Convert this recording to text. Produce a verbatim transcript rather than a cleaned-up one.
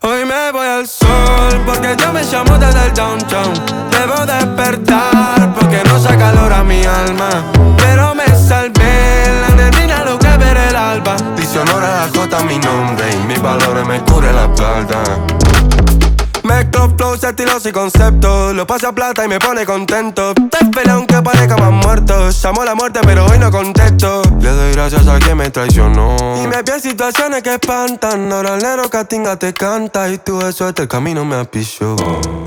Hoy me voy al sol porque yo me llamo desde el downtown. Debo despertar porque no se calora mi alma, pero me salvé, la neblina lo que ver el alba. Dice honor a la J mi nombre y mis valores me cubre la espalda. Mezclo flows, estilos y conceptos, lo paso a plata y me pone contento. Te espera aunque parezca más muerto, llamo a la muerte pero hoy no contesto. Le doy gracias a quien me traicionó y me vi en situaciones que espantan. Ahora el negro Catinga te canta y tú eso este camino me apichó.